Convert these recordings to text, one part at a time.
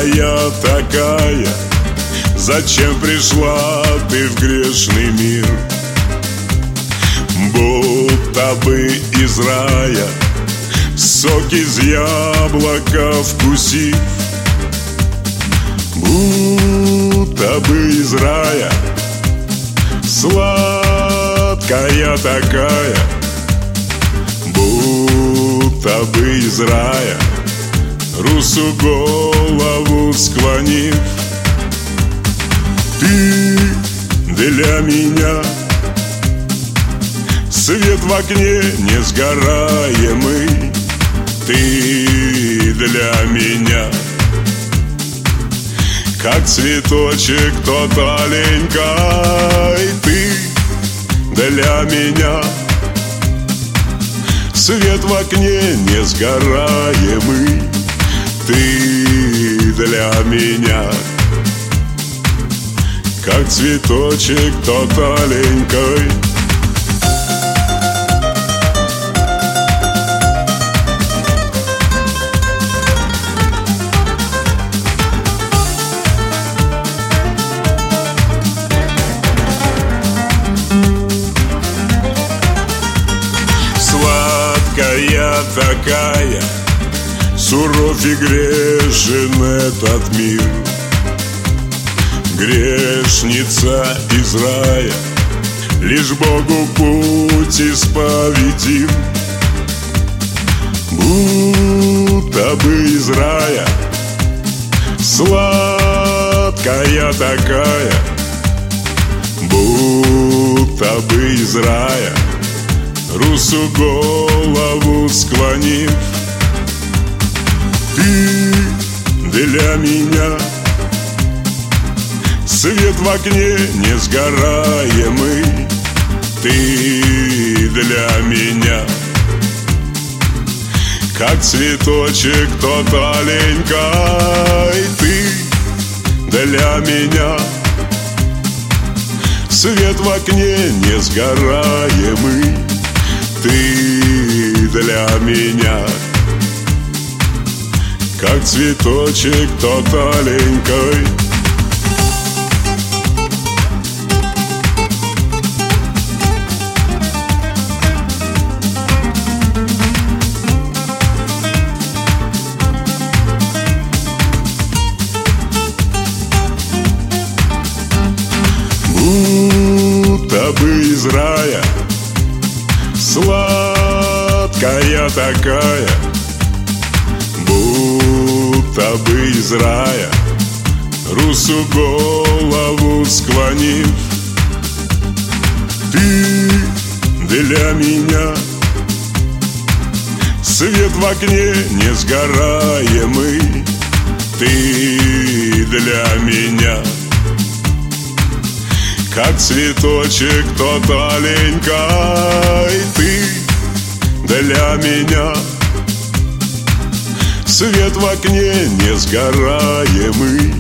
Сладкая такая, зачем пришла ты в грешный мир? Будто бы из рая, сок из яблока вкусив. Будто бы из рая, сладкая такая, будто бы из рая, русу голову склонив. Ты для меня свет в окне несгораемый. Ты для меня как цветочек тот аленькой. Ты для меня свет в окне несгораемый. Ты для меня как цветочек тот аленькой. Сладкая такая, суров и грешен этот мир. Грешница из рая, лишь Богу путь исповедим. Будто бы из рая, сладкая такая, будто бы из рая, русу голову склонив. Ты для меня свет в окне несгораемый. Ты для меня как цветочек тот аленькой. Ты для меня свет в окне несгораемый. Ты для меня как цветочек тот аленькой. Будто бы из рая, сладкая такая, будто бы из рая, русу голову склонив. Ты для меня свет в окне несгораемый. Ты для меня как цветочек тот аленькой. Ты для меня свет в окне несгораемый.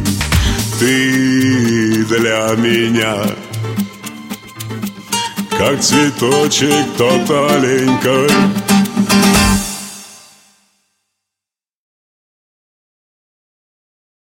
Ты для меня как цветочек тот аленькой.